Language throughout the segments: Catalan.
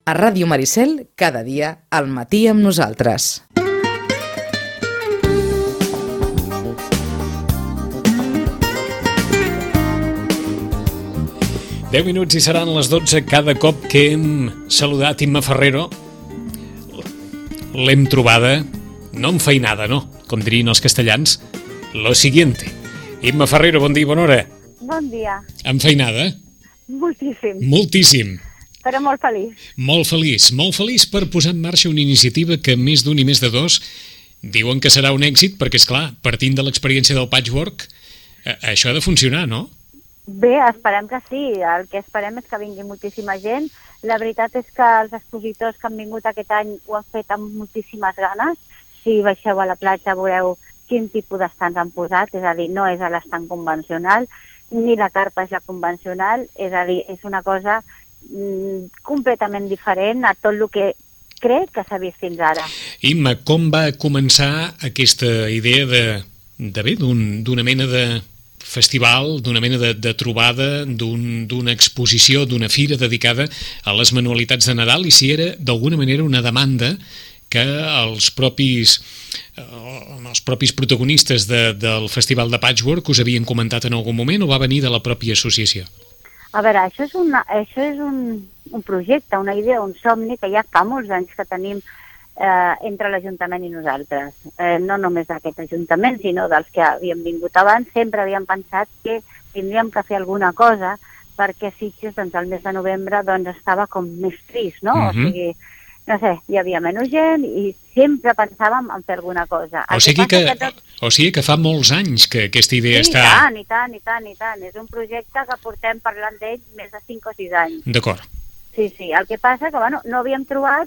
A Ràdio Maricel, cada dia, al matí amb nosaltres. Deu minuts i seran les 12 cada cop que hem saludat Imma Ferrero. L'hem trobada, no enfeinada, no, com dirien els castellans, lo siguiente. Imma Ferrero, bon dia, bona hora. Bon dia. Enfeinada? Moltíssim. Moltíssim. Però molt feliç. Molt feliç per posar en marxa una iniciativa que més d'un i més de dos diuen que serà un èxit, perquè, esclar, partint de l'experiència del patchwork, això ha de funcionar, no? Bé, esperem que sí. El que esperem és que vingui moltíssima gent. La veritat és que els expositors que han vingut aquest any ho han fet amb moltíssimes ganes. Si baixeu a la platja veureu quin tipus d'estants han posat, és a dir, no és l'estant convencional, ni la carpa és la convencional, és a dir, és una cosa completament diferent a tot el que crec que s'ha vist fins ara. Imma, com va començar aquesta idea d'una mena de festival, d'una mena de trobada, d'una exposició, d'una fira dedicada a les manualitats de Nadal, i si era d'alguna manera una demanda que els propis protagonistes del Festival de Patchwork us havien comentat en algun moment, o va venir de la pròpia associació? A veure, això és un projecte, una idea, un somni que ja fa molts anys que tenim entre l'Ajuntament i nosaltres. No només d'aquest Ajuntament, sinó dels que havíem vingut abans. Sempre havíem pensat que tindríem que fer alguna cosa perquè Sitges, doncs, el mes de novembre, doncs, estava com més trist, no? O sigui, no sé, hi havia menys gent i sempre pensàvem en fer alguna cosa. O sigui que fa molts anys que aquesta idea està... I tant. És un projecte que portem parlant d'ell més de 5 o 6 anys. D'acord. Sí. El que passa que, no havíem trobat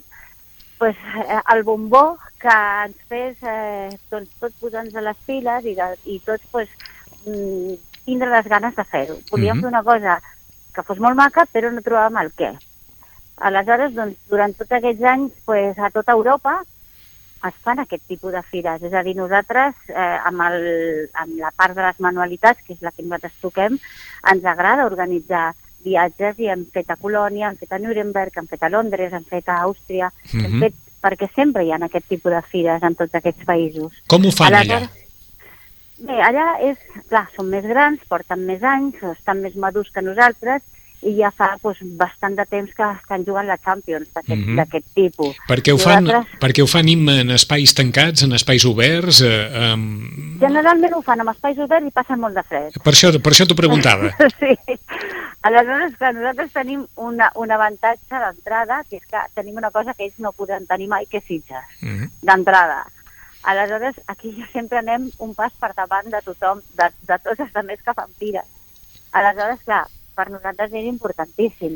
el bombó que ens fes tots posar-nos a les piles i tots tindre les ganes de fer-ho. Volíem fer una cosa que fos molt maca, però no trobàvem el què. Aleshores, doncs, durant tots aquests anys, a tota Europa es fan aquest tipus de fires. És a dir, nosaltres, amb la part de les manualitats, que és la que nosaltres toquem, ens agrada organitzar viatges i hem fet a Colònia, hem fet a Nuremberg, hem fet a Londres, hem fet a Àustria, hem fet, perquè sempre hi ha aquest tipus de fires en tots aquests països. Com ho fan allà? Bé, allà són més grans, porten més anys, estan més madurs que nosaltres, i ja fa bastant de temps que estan jugant la Champions d'aquest tipus. Perquè ho fan en espais tancats, en espais oberts? Generalment ho fan en espais oberts i passen molt de fred. Per això t'ho preguntava. Sí. Aleshores, nosaltres tenim un avantatge d'entrada, que és que tenim una cosa que ells no podran tenir mai, que és Sitges, d'entrada. Aleshores, aquí ja sempre anem un pas per davant de tothom, de tots els altres que fan fires. Aleshores, clar, per nosaltres és importantíssim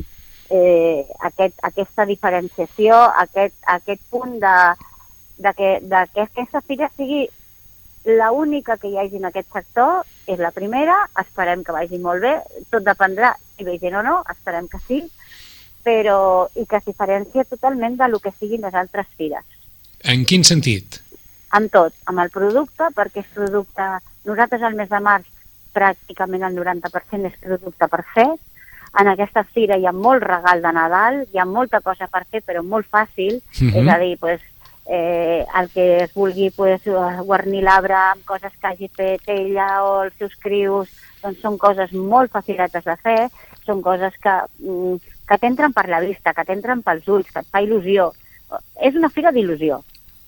aquesta diferenciació, aquest punt de que aquesta fira sigui l'única que hi hagi en aquest sector, és la primera, esperem que vagi molt bé, tot dependrà si ve gent o no, esperem que sí, i que es diferencia totalment del que siguin les altres fires. En quin sentit? Amb tot, amb el producte, perquè és producte... Nosaltres al mes de març pràcticament el 90% és producte per fer. En aquesta fira hi ha molt regal de Nadal, hi ha molta cosa per fer, però molt fàcil. És a dir, el que es vulgui guarnir l'arbre amb coses que hagi fet ella o els seus crius, doncs són coses molt facilitats de fer, són coses que t'entren per la vista, que t'entren pels ulls, que et fa il·lusió. És una fira d'il·lusió.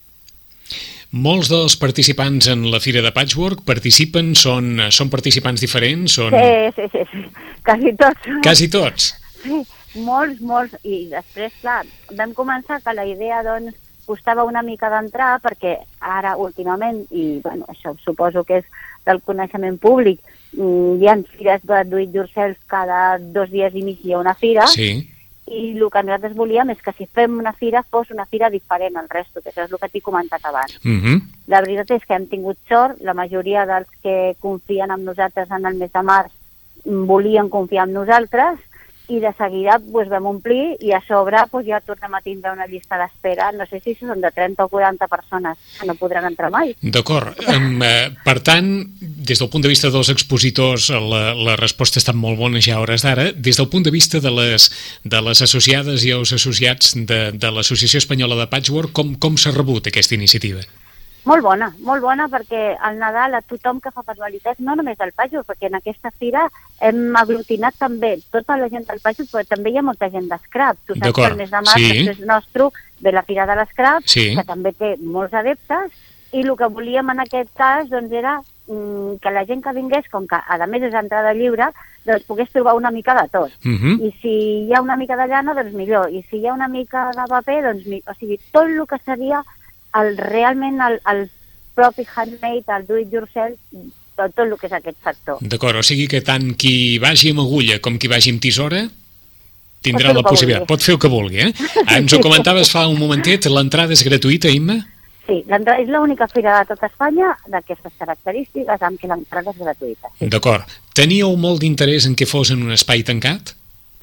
Molts dels participants en la Fira de Patchwork participen, són participants diferents? Sí. Quasi tots. Sí, molts. I després, clar, vam començar que la idea, doncs, costava una mica d'entrar, perquè ara, últimament, i això suposo que és del coneixement públic, hi ha fires de do it yourself cada 2 dies i mig hi ha una fira. Sí. I el que nosaltres volíem és que si fem una fira fos una fira diferent al resto, que això és el que t'he comentat abans. La veritat és que hem tingut sort, la majoria dels que confien en nosaltres en el mes de març volien confiar en nosaltres i de seguida vam omplir i a sobre ja tornem a tindre una llista d'espera, no sé si són de 30 o 40 persones que no podran entrar mai. D'acord. Per tant, des del punt de vista dels expositors, la resposta ha estat molt bona ja a hores d'ara. Des del punt de vista de les associades i els associats de l'Associació Espanyola de Patchwork, com s'ha rebut aquesta iniciativa? Molt bona, perquè al Nadal a tothom que fa manualitats, no només del patchwork, perquè en aquesta fira hem aglutinat també tota la gent del patchwork, però també hi ha molta gent d'escrap. Tu saps que el mes de març, que és nostre, ve la fira de l'escrap, que també té molts adeptes, i el que volíem en aquest cas doncs, era que la gent que vingués, com que a més és entrada lliure, doncs pogués trobar una mica de tot. I si hi ha una mica de llana, doncs millor. I si hi ha una mica de paper, doncs millor. O sigui, tot el que seria realment el propi handmade, el do-it-yourself, tot el que és aquest sector. D'acord, o sigui que tant qui vagi amb agulla com qui vagi amb tisora tindrà la possibilitat. Pot fer el que vulgui, eh? Ens ho comentaves fa un momentet, l'entrada és gratuïta, Imma? Sí, és l'única fira de tot Espanya d'aquestes característiques amb què l'entrada és gratuïta. Sí. D'acord. Teníeu molt d'interès en què fos en un espai tancat?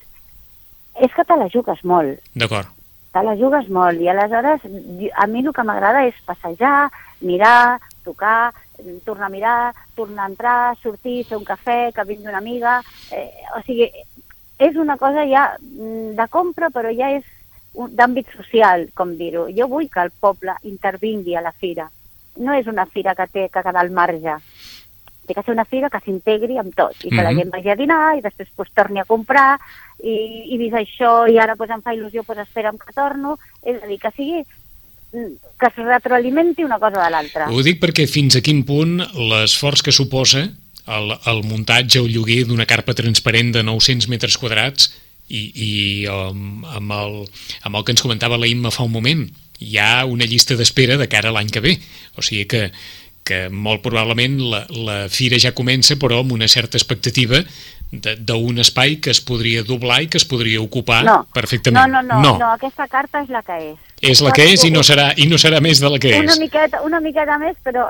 És que te la jugues molt. D'acord. Te la jugues molt i aleshores a mi el que m'agrada és passejar, mirar, tocar, tornar a mirar, tornar a entrar, sortir, fer un cafè, que vingui una amiga... o sigui, és una cosa ja de compra, però ja és d'àmbit social, com dir-ho. Jo vull que el poble intervingui a la fira. No és una fira que té que quedar al marge. Té que ser una fira que s'integri amb tot i que la gent vagi a dinar i després pues, torni a comprar i vist això i ara pues, em fa il·lusió, pues, espera'm que torno. És a dir, que sigui que es retroalimenti una cosa de l'altra. Ho dic perquè fins a quin punt l'esforç que suposa el muntatge o lloguer d'una carpa transparent de 900 metres quadrats i amb el que ens comentava la Imma fa un moment, hi ha una llista d'espera de cara a l'any que ve. O sigui que molt probablement la fira ja comença, però amb una certa expectativa d'un espai que es podria doblar i que es podria ocupar perfectament. No, aquesta carta és la que és. És la que és i no serà més de la que és. Una miqueta més, però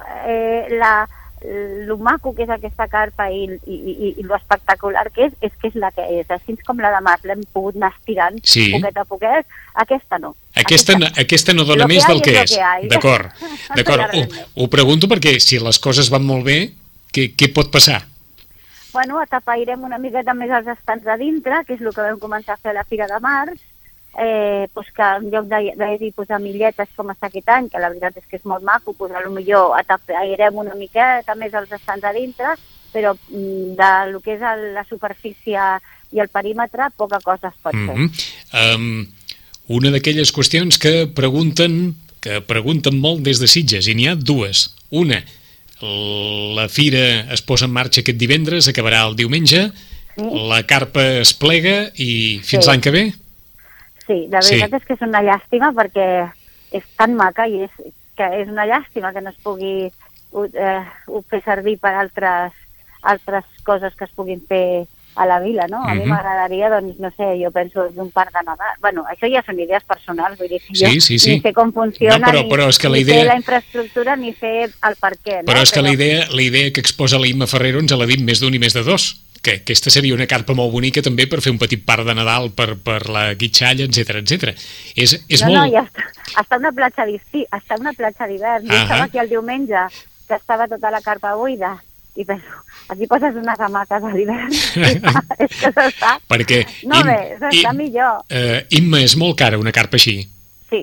lo maco que és aquesta carpa i lo espectacular que és la que és. Així com la de març l'hem pogut anar estirant poquet a poquet, aquesta no. Aquesta no dona més del que és. D'acord. Ho pregunto perquè si les coses van molt bé, què pot passar? Bueno, atapairem una miqueta més els estants de dintre, que és el que vam començar a fer a la Fira de Març, pues que en lloc de posar milletes com està aquest any, que la veritat és que és molt maco, pues potser atapairem una miqueta més els estants de dintre, però del que és la superfície i el perímetre, poca cosa es pot fer. Una d'aquelles qüestions que pregunten molt des de Sitges, i n'hi ha dues. Una, la fira es posa en marxa aquest divendres, acabarà el diumenge, la carpa es plega i fins l'any que ve? Sí, la veritat és que és una llàstima perquè és tan maca i és una llàstima que no es pugui fer servir per altres coses que es puguin fer a la vila, no? A mi m'agradaria, doncs, no sé, jo penso d'un parc de Nadal. Bueno, això ja són idees personals, vull dir, ni sé com funciona, ni sé la infraestructura, ni sé el per què. Però és que la idea que exposa la Imma Ferrero ens l'ha dit més d'un i més de dos, que aquesta seria una carpa molt bonica també per fer un petit parc de Nadal per la guitxalla, etc. No, ja està una platja d'estiu, està una platja d'hivern. Jo estava aquí el diumenge, que estava tota la carpa buida, i penso, aquí poses unes hamaques a l'hivern, és que s'està... Perquè... No bé, s'està millor. Imma, és molt cara una carpa així? Sí.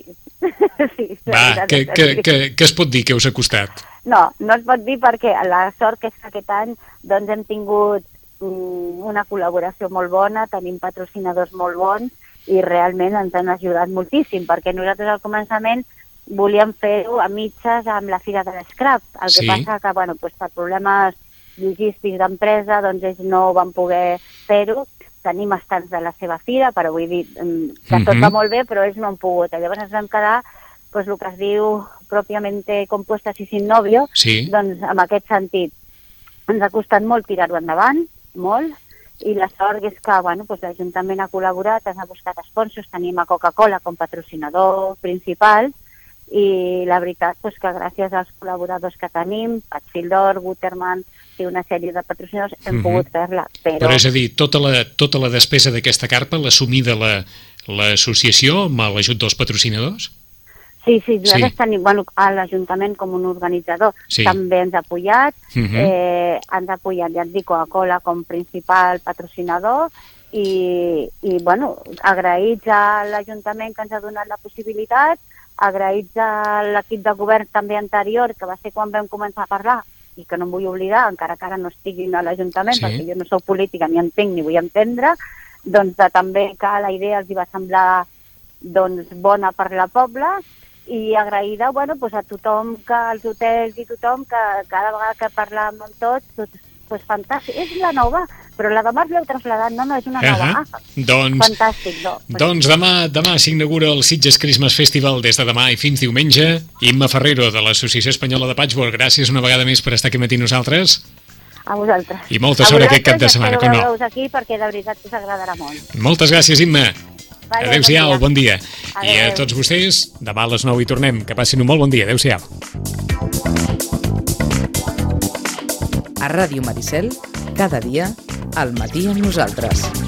Va, què es pot dir que us ha costat? No es pot dir perquè la sort que és que aquest any doncs hem tingut una col·laboració molt bona, tenim patrocinadors molt bons i realment ens han ajudat moltíssim, perquè nosaltres al començament volíem fer-ho a mitges amb la Fira de l'Scrap. El que passa que, bueno, per problemes logístics d'empresa, doncs ells no van poder fer-ho. Tenim estants de la seva fira, però vull dir que tot va molt bé, però ells no han pogut. Llavors ens vam quedar, doncs, el que es diu pròpiament compuestas y sin novio, doncs en aquest sentit. Ens ha costat molt tirar-ho endavant, molt, i la sort és que, bueno, doncs l'Ajuntament ha col·laborat, ens ha buscat sponsors, tenim a Coca-Cola com patrocinador principal, i la veritat és que gràcies als col·laboradors que tenim, Patchfildor, Guterman i una sèrie de patrocinadors hem pogut fer-la. Però és a dir, tota la despesa d'aquesta carpa l'ha assumida l'associació amb l'ajut dels patrocinadors? Sí, nosaltres tenim, a l'Ajuntament com un organitzador també ens ha apoyat, ens ha apoyat, ja et dic, Coca-Cola com principal patrocinador i agraïts a l'Ajuntament que ens ha donat la possibilitat, agraïts a l'equip de govern també anterior, que va ser quan vam començar a parlar, i que no em vull oblidar, encara que ara no estiguin a l'Ajuntament, perquè jo no sóc política, ni entenc ni vull entendre, doncs també que la idea els hi va semblar bona per la Pobla, i agraïda a tothom, que als hotels i tothom, que cada vegada que parlàvem amb tots, fantàstic. És la nova, però la de març l'heu traslladat, no, és una nova. Fantàstic, no? Doncs demà s'inaugura el Sitges Christmas Festival des de demà i fins diumenge. Imma Ferrero, de l'Associació Espanyola de Patchwork, gràcies una vegada més per estar aquí matí nosaltres. A vosaltres. I molta sort aquest cap de setmana, com no? Espero veure-us aquí perquè de veritat us agradarà molt. Moltes gràcies, Imma. Adéu-siau, bon dia. Adéu. I a tots vostès, demà a les 9 hi tornem. Que passin un molt bon dia. Adéu-siau. A Ràdio Maricel, cada dia, al matí amb nosaltres.